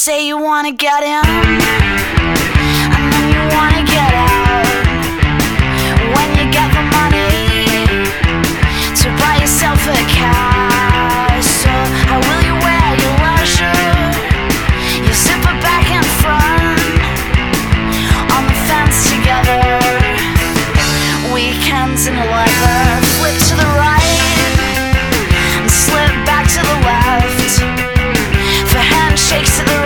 say you wanna get in, and then you wanna get out. When you get the money to buy yourself a castle, how will you wear your leisure? You zipper back and front on the fence together. Weekends in leather, flip to the right and slip back to the left. For handshakes to the